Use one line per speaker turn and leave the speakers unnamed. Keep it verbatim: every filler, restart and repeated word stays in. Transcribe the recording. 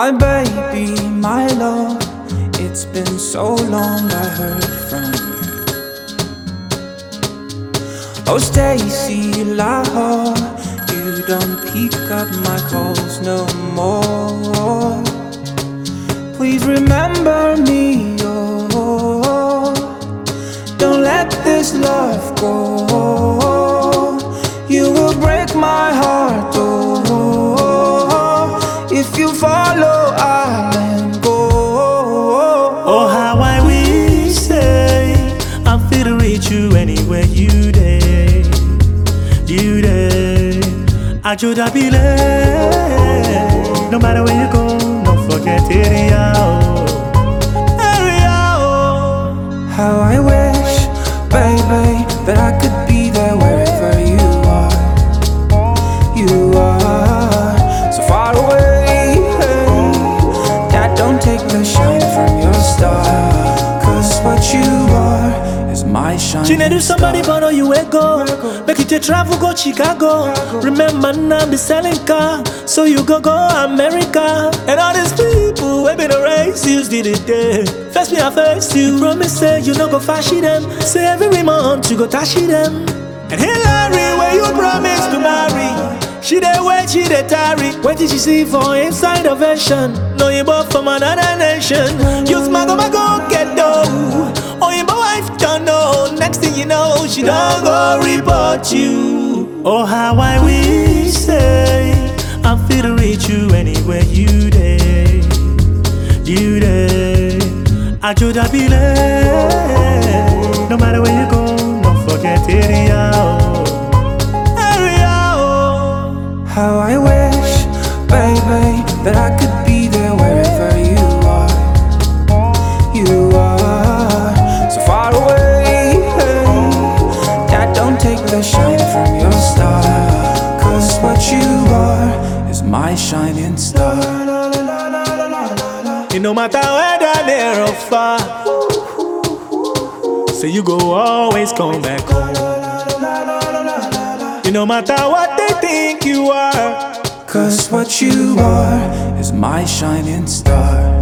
My baby, my love, it's been so long I heard from you. Oh Stacy, Lahore, you don't pick up my calls no more. Please remember me, oh, don't let this love go. You will break my heart, oh, if you follow, I'll let go.
Oh, how I wish, say, I'm fit to reach you anywhere you day, you day. I should have been no matter where you go, don't forget area, oh, area, oh.
How I wish, baby, that I could be there wherever you are. You are so far away, that don't take the shine from your star. Cause what you are is my shine.
She need somebody but know you ain't go. Make it to travel, go Chicago. Remember now be selling car, so you go go America. And all these people we been race you did it there. First me I first you promise say you no go fashy them. Say every month you go tashy them. And Hillary where you promise to marry, she dey wait, she dey tarry. What did she see for inside a version? No you bought from another nation. Use my go my go get dough. Oh you my wife don't know. Next thing you know she don't go report you. Oh how I wish say I'm fit to reach you anywhere you day, you day. I should have been no matter where you go, don't forget area, oh, area, oh.
How I wish, baby, that I could be there wherever you are. You are so far away, that don't take the shine from your star. Cause what you are is my shining star.
It no matter whether near or far, say you go always come back home. It no matter what they think you are,
cause what you are is my shining star.